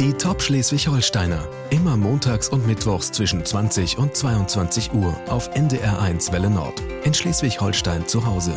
Die Top Schleswig-Holsteiner. Immer montags und mittwochs zwischen 20 und 22 Uhr auf NDR1 Welle Nord. In Schleswig-Holstein zu Hause.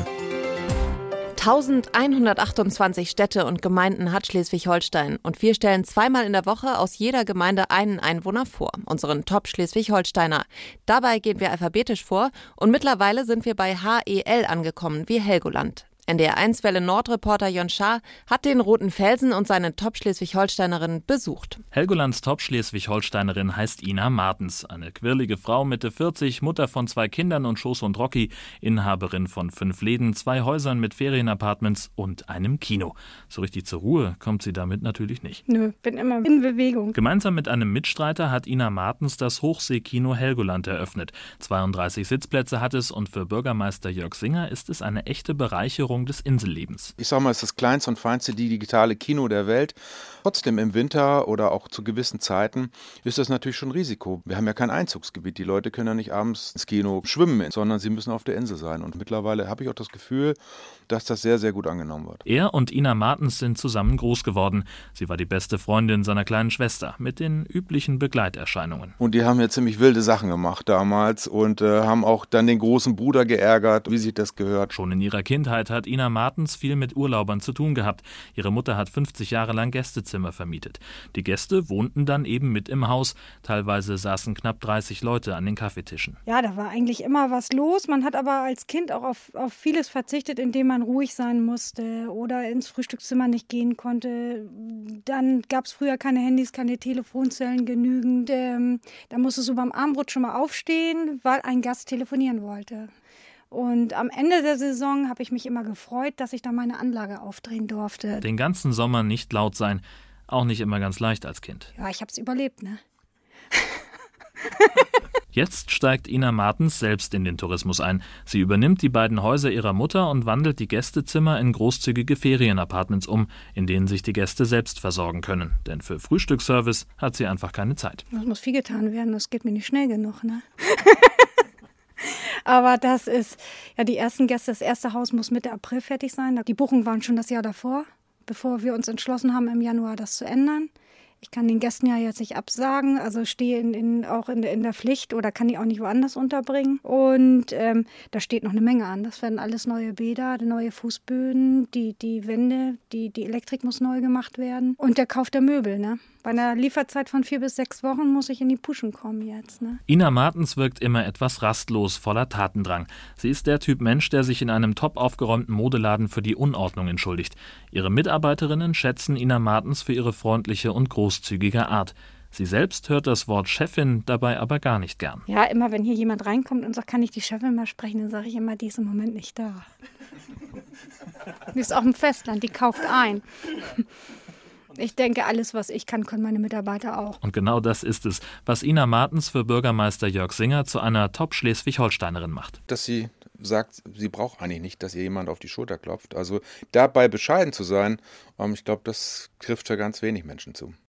1128 Städte und Gemeinden hat Schleswig-Holstein und wir stellen zweimal in der Woche aus jeder Gemeinde einen Einwohner vor, unseren Top Schleswig-Holsteiner. Dabei gehen wir alphabetisch vor und mittlerweile sind wir bei HEL angekommen, wie Helgoland. NDR1 Welle Nord-Reporter Jon Schaar hat den Roten Felsen und seine Top-Schleswig-Holsteinerin besucht. Helgolands Top-Schleswig-Holsteinerin heißt Ina Martens, eine quirlige Frau Mitte 40, Mutter von 2 Kindern und Schoßhund Rocky, Inhaberin von 5 Läden, 2 Häusern mit Ferienapartments und einem Kino. So richtig zur Ruhe kommt sie damit natürlich nicht. Nö, bin immer in Bewegung. Gemeinsam mit einem Mitstreiter hat Ina Martens das Hochseekino Helgoland eröffnet. 32 Sitzplätze hat es und für Bürgermeister Jörg Singer ist es eine echte Bereicherung des Insellebens. Ich sag mal, es ist das kleinste und feinste digitale Kino der Welt. Trotzdem im Winter oder auch zu gewissen Zeiten ist das natürlich schon ein Risiko. Wir haben ja kein Einzugsgebiet. Die Leute können ja nicht abends ins Kino schwimmen, sondern sie müssen auf der Insel sein. Und mittlerweile habe ich auch das Gefühl, dass das sehr, sehr gut angenommen wird. Er und Ina Martens sind zusammen groß geworden. Sie war die beste Freundin seiner kleinen Schwester mit den üblichen Begleiterscheinungen. Und die haben ja ziemlich wilde Sachen gemacht damals und haben auch dann den großen Bruder geärgert, wie sich das gehört. Schon in ihrer Kindheit hat Ina Martens viel mit Urlaubern zu tun gehabt. Ihre Mutter hat 50 Jahre lang Gästezimmer vermietet. Die Gäste wohnten dann eben mit im Haus. Teilweise saßen knapp 30 Leute an den Kaffeetischen. Ja, da war eigentlich immer was los. Man hat aber als Kind auch auf vieles verzichtet, indem man ruhig sein musste oder ins Frühstückszimmer nicht gehen konnte. Dann gab es früher keine Handys, keine Telefonzellen genügend. Da musstest du beim Abendbrot schon mal aufstehen, weil ein Gast telefonieren wollte. Und am Ende der Saison habe ich mich immer gefreut, dass ich da meine Anlage aufdrehen durfte. Den ganzen Sommer nicht laut sein, auch nicht immer ganz leicht als Kind. Ja, ich habe es überlebt, ne? Jetzt steigt Ina Martens selbst in den Tourismus ein. Sie übernimmt die beiden Häuser ihrer Mutter und wandelt die Gästezimmer in großzügige Ferienapartments um, in denen sich die Gäste selbst versorgen können. Denn für Frühstücksservice hat sie einfach keine Zeit. Das muss viel getan werden, das geht mir nicht schnell genug, ne? Aber das ist, ja, die ersten Gäste, das erste Haus muss Mitte April fertig sein. Die Buchungen waren schon das Jahr davor, bevor wir uns entschlossen haben, im Januar das zu ändern. Ich kann den Gästen ja jetzt nicht absagen, also stehe auch in der Pflicht oder kann die auch nicht woanders unterbringen. Und da steht noch eine Menge an. Das werden alles neue Bäder, neue Fußböden, die Wände, die Elektrik muss neu gemacht werden. Und der Kauf der Möbel, ne? Bei einer Lieferzeit von 4 bis 6 Wochen muss ich in die Puschen kommen jetzt, ne? Ina Martens wirkt immer etwas rastlos, voller Tatendrang. Sie ist der Typ Mensch, der sich in einem top aufgeräumten Modeladen für die Unordnung entschuldigt. Ihre Mitarbeiterinnen schätzen Ina Martens für ihre freundliche und großzügige Art. Sie selbst hört das Wort Chefin dabei aber gar nicht gern. Ja, immer wenn hier jemand reinkommt und sagt, kann ich die Chefin mal sprechen, dann sage ich immer, die ist im Moment nicht da. Die ist auch im Festland, die kauft ein. Ich denke, alles, was ich kann, können meine Mitarbeiter auch. Und genau das ist es, was Ina Martens für Bürgermeister Jörg Singer zu einer Top-Schleswig-Holsteinerin macht. Dass sie sagt, sie braucht eigentlich nicht, dass ihr jemand auf die Schulter klopft. Also dabei bescheiden zu sein, ich glaube, das trifft für ganz wenig Menschen zu.